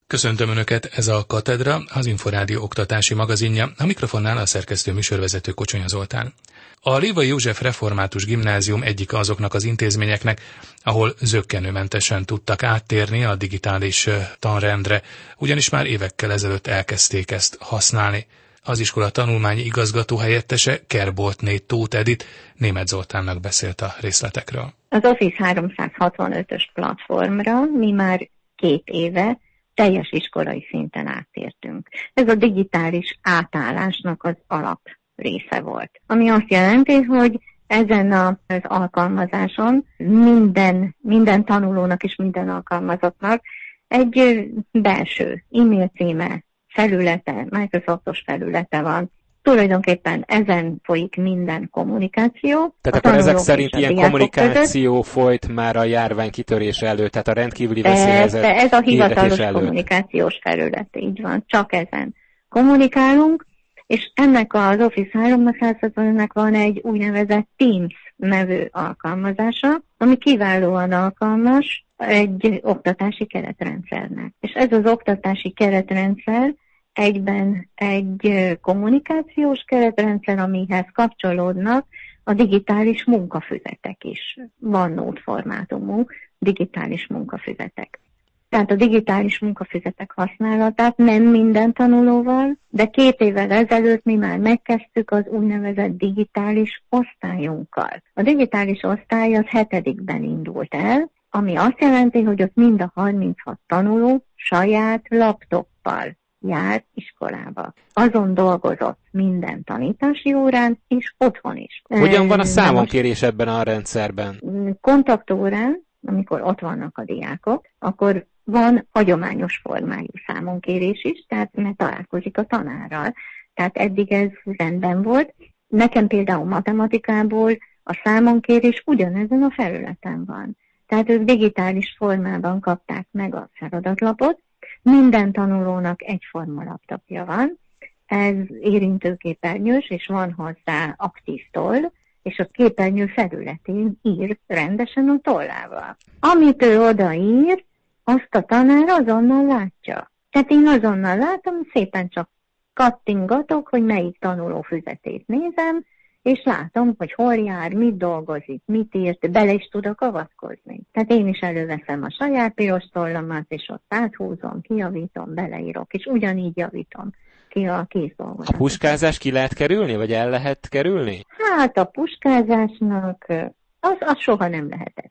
Köszöntöm Önöket, ez a Katedra, az Inforádió oktatási magazinja, a mikrofonnál a szerkesztő műsorvezető Kocsonya Zoltán. A Lévai József Református Gimnázium egyik azoknak az intézményeknek, ahol zökkenőmentesen tudtak áttérni a digitális tanrendre, ugyanis már évekkel ezelőtt elkezdték ezt használni. Az iskola tanulmányi igazgató helyettese Kerboltné Tóth Edit Németh Zoltánnak beszélt a részletekről. Az Office 365-ös platformra mi már 2 éve teljes iskolai szinten áttértünk. Ez a digitális átállásnak az alap része volt. Ami azt jelenti, hogy ezen az alkalmazáson minden tanulónak és minden alkalmazottnak egy belső e-mail címe, felülete, Microsoftos felülete van. Tulajdonképpen ezen folyik minden kommunikáció. Tehát akkor ezek szerint ilyen kommunikáció folyt már a járvány kitörése előtt, tehát a rendkívüli veszélyhelyzet ez a hivatalos kommunikációs felület, így van, csak ezen kommunikálunk, és ennek az Office 365-nek van egy úgynevezett Teams nevű alkalmazása, ami kiválóan alkalmas egy oktatási keretrendszernek. És ez az oktatási keretrendszer egyben egy kommunikációs keretrendszer, amihez kapcsolódnak a digitális munkafüzetek is. Van nótformátumú digitális munkafüzetek. Tehát a digitális munkafüzetek használatát nem minden tanulóval, de 2 évvel ezelőtt mi már megkezdtük az úgynevezett digitális osztályunkkal. A digitális osztály az 7-ben indult el, ami azt jelenti, hogy ott mind a 36 tanuló saját laptoppal jár iskolába. Azon dolgozott minden tanítási órán, és otthon is. Hogyan van a számonkérés ebben a rendszerben? Kontaktórán, amikor ott vannak a diákok, akkor van hagyományos formájú számonkérés is, tehát mert találkozik a tanárral. Tehát eddig ez rendben volt. Nekem például matematikából a számonkérés ugyanezen a felületen van. Tehát ők digitális formában kapták meg a feladatlapot, minden tanulónak egyforma laptopja van, ez érintőképernyős, és van hozzá aktív toll, és a képernyő felületén ír rendesen a tollával. Amit ő odaír, azt a tanár azonnal látja. Tehát én azonnal látom, szépen csak kattingatok, hogy melyik tanuló füzetét nézem, és látom, hogy hol jár, mit dolgozik, mit írt, bele is tudok avatkozni. Tehát én is előveszem a saját piros tollamat, és ott áthúzom, kijavítom, beleírok, és ugyanígy javítom ki a kézdolgozatot. A puskázás ki lehet kerülni, vagy el lehet kerülni? Hát a puskázásnak az soha nem lehetett.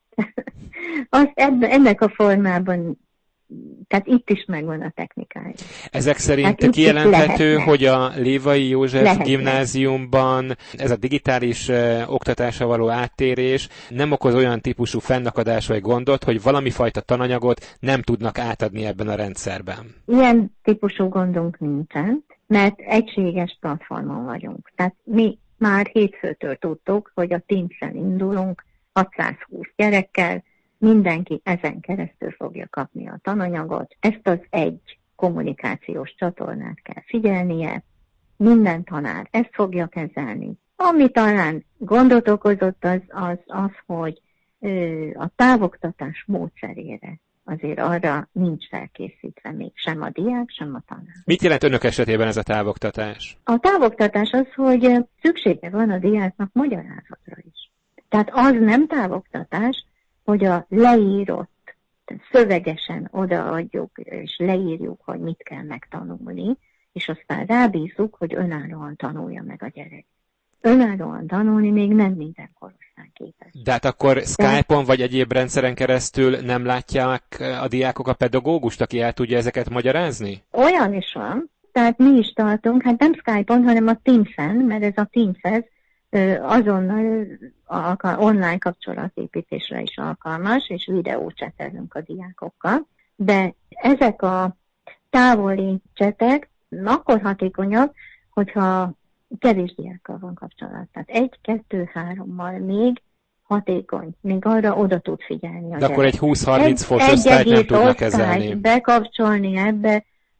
Ennek a formában, tehát itt is megvan a technikája. Ezek szerint kijelenthető, hogy a Lévai József Gimnáziumban ez a digitális oktatásra való áttérés nem okoz olyan típusú fennakadás vagy gondot, hogy valami fajta tananyagot nem tudnak átadni ebben a rendszerben. Ilyen típusú gondunk nincsen, mert egységes platformon vagyunk. Tehát mi már hétfőtől tudtuk, hogy a Teams-en indulunk 620 gyerekkel, mindenki ezen keresztül fogja kapni a tananyagot. Ezt az egy kommunikációs csatornát kell figyelnie, minden tanár ezt fogja kezelni. Ami talán gondot okozott az, hogy a távoktatás módszerére azért arra nincs felkészítve még sem a diák, sem a tanár. Mit jelent önök esetében ez a távoktatás? A távoktatás az, hogy szüksége van a diáknak magyarázatra is. Tehát az nem távoktatás, hogy a leírott, szövegesen odaadjuk, és leírjuk, hogy mit kell megtanulni, és aztán rábízzuk, hogy önállóan tanulja meg a gyerek. Önállóan tanulni még nem minden korosztály képes. De hát akkor Skype-on vagy egyéb rendszeren keresztül nem látják a diákok a pedagógust, aki el tudja ezeket magyarázni? Olyan is van. Tehát mi is tartunk, hát nem Skype-on, hanem a Teams-en, mert ez a Teams azonnal online kapcsolatépítésre is alkalmas, és videócsetelünk a diákokkal. De ezek a távoli csetek akkor hatékonyak, hogyha kevés diákkal van kapcsolat. Tehát 1, 2, 3-mal még hatékony, még arra oda tud figyelni a De akkor egy 20-30 fos osztályt nem tudnak kezelni. Bekapcsolni ebbe,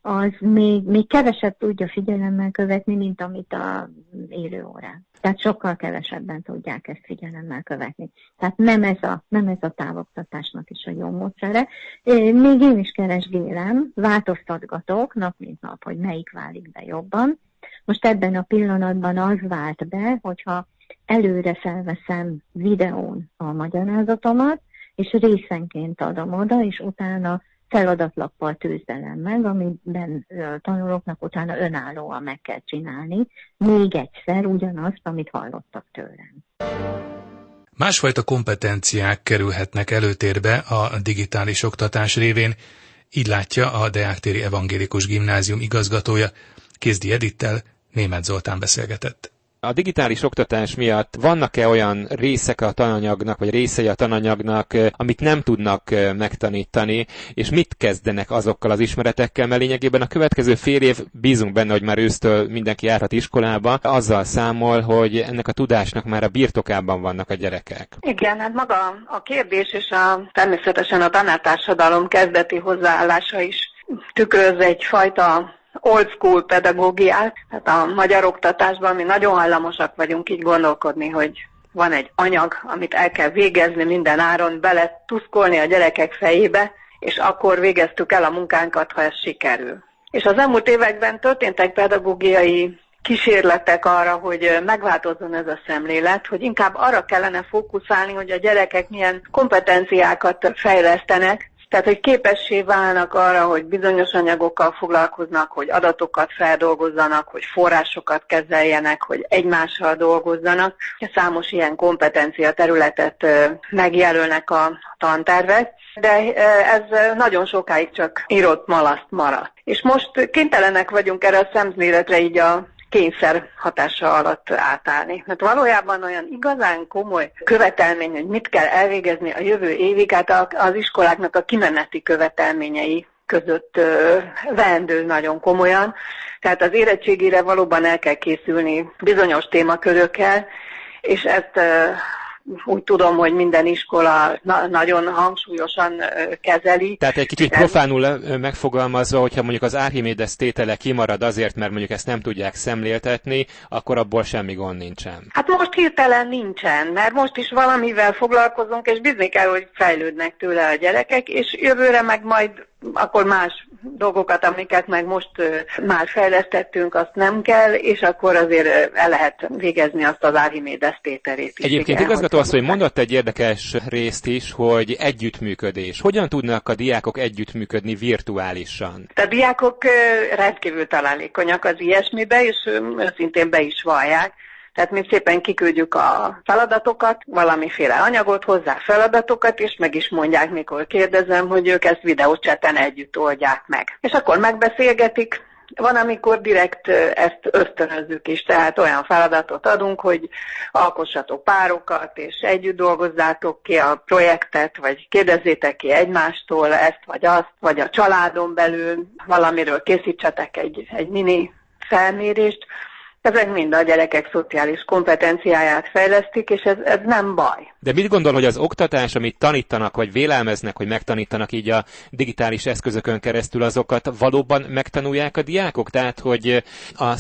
az még kevesebb tudja figyelemmel követni, mint amit a élő órán. Tehát sokkal kevesebben tudják ezt figyelemmel követni. Tehát nem ez a távoktatásnak is a jó módszere. Még én is keresgélem, változtatgatok nap mint nap, hogy melyik válik be jobban. Most ebben a pillanatban az vált be, hogyha előre felveszem videón a magyarázatomat, és részenként adom oda, és utána feladatlappal tűzdelem meg, amiben tanulóknak utána önállóan meg kell csinálni még egyszer ugyanazt, amit hallottak tőlem. Másfajta kompetenciák kerülhetnek előtérbe a digitális oktatás révén, így látja a Deák-téri Evangélikus Gimnázium igazgatója. Kézdi Edittel Németh Zoltán beszélgetett. A digitális oktatás miatt vannak-e olyan részek a tananyagnak, vagy részei a tananyagnak, amit nem tudnak megtanítani, és mit kezdenek azokkal az ismeretekkel, mert lényegében a következő fél év, bízunk benne, hogy már ősztől mindenki járhat iskolába, azzal számol, hogy ennek a tudásnak már a birtokában vannak a gyerekek. Igen, hát maga a kérdés és természetesen a tanártársadalom kezdeti hozzáállása is tükröz egyfajta old school pedagógiát. Hát a magyar oktatásban mi nagyon hajlamosak vagyunk így gondolkodni, hogy van egy anyag, amit el kell végezni minden áron, bele tuszkolni a gyerekek fejébe, és akkor végeztük el a munkánkat, ha ez sikerül. És az elmúlt években történtek pedagógiai kísérletek arra, hogy megváltozzon ez a szemlélet, hogy inkább arra kellene fókuszálni, hogy a gyerekek milyen kompetenciákat fejlesztenek, tehát, hogy képessé válnak arra, hogy bizonyos anyagokkal foglalkoznak, hogy adatokat feldolgozzanak, hogy forrásokat kezeljenek, hogy egymással dolgozzanak. Számos ilyen kompetencia területet megjelölnek a tantervek, de ez nagyon sokáig csak írott malaszt maradt. És most kénytelenek vagyunk erre a szemléletre így a kényszer hatása alatt átállni. Mert valójában olyan igazán komoly követelmény, hogy mit kell elvégezni a jövő évig, hát az iskoláknak a kimeneti követelményei között veendő nagyon komolyan. Tehát az érettségére valóban el kell készülni bizonyos témakörökkel, és ezt úgy tudom, hogy minden iskola nagyon hangsúlyosan kezeli. Tehát egy kicsit profánul megfogalmazva, hogyha mondjuk az Archimedes tétele kimarad azért, mert mondjuk ezt nem tudják szemléltetni, akkor abból semmi gond nincsen. Hát most hirtelen nincsen, mert most is valamivel foglalkozunk, és bízni kell, hogy fejlődnek tőle a gyerekek, és jövőre meg majd akkor más dolgokat, amiket meg most már fejlesztettünk, azt nem kell, és akkor azért el lehet végezni azt az Archimedes tételét is. Egyébként igazgató asszony mondott egy érdekes részt is, hogy együttműködés. Hogyan tudnak a diákok együttműködni virtuálisan? A diákok rendkívül találékonyak az ilyesmibe, és őszintén be is vallják. Tehát mi szépen kiküldjük a feladatokat, valamiféle anyagot, hozzá feladatokat, és meg is mondják, mikor kérdezem, hogy ők ezt videócseten együtt oldják meg. És akkor megbeszélgetik. Van, amikor direkt ezt ösztönözzük is, tehát olyan feladatot adunk, hogy alkossatok párokat, és együtt dolgozzátok ki a projektet, vagy kérdezzétek ki egymástól ezt vagy azt, vagy a családon belül valamiről készítsetek egy mini felmérést. Ezek mind a gyerekek szociális kompetenciáját fejlesztik, és ez nem baj. De mit gondol, hogy az oktatás, amit tanítanak, vagy vélelmeznek, hogy megtanítanak így a digitális eszközökön keresztül, azokat valóban megtanulják a diákok? Tehát, hogy a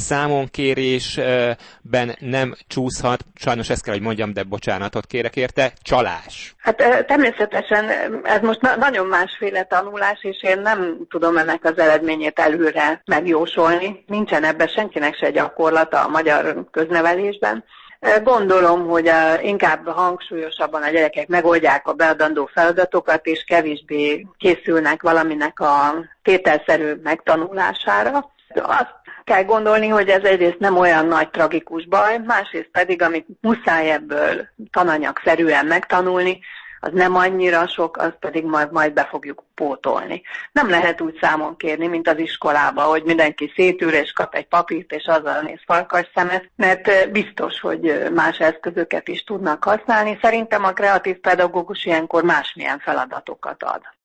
számonkérésben nem csúszhat, sajnos ezt kell, hogy mondjam, de bocsánatot kérek érte, csalás. Hát természetesen ez most nagyon másféle tanulás, és én nem tudom ennek az eredményét előre megjósolni. Nincsen ebben senkinek se gyakorlata a magyar köznevelésben. Gondolom, hogy inkább hangsúlyosabban a gyerekek megoldják a beadandó feladatokat, és kevésbé készülnek valaminek a tételszerű megtanulására. Azt kell gondolni, hogy ez egyrészt nem olyan nagy tragikus baj, másrészt pedig, amit muszáj ebből tananyagszerűen megtanulni, az nem annyira sok, azt pedig majd be fogjuk pótolni. Nem lehet úgy számon kérni, mint az iskolába, hogy mindenki szétül és kap egy papírt, és azzal néz farkas szemet, mert biztos, hogy más eszközöket is tudnak használni. Szerintem a kreatív pedagógus ilyenkor másmilyen feladatokat ad.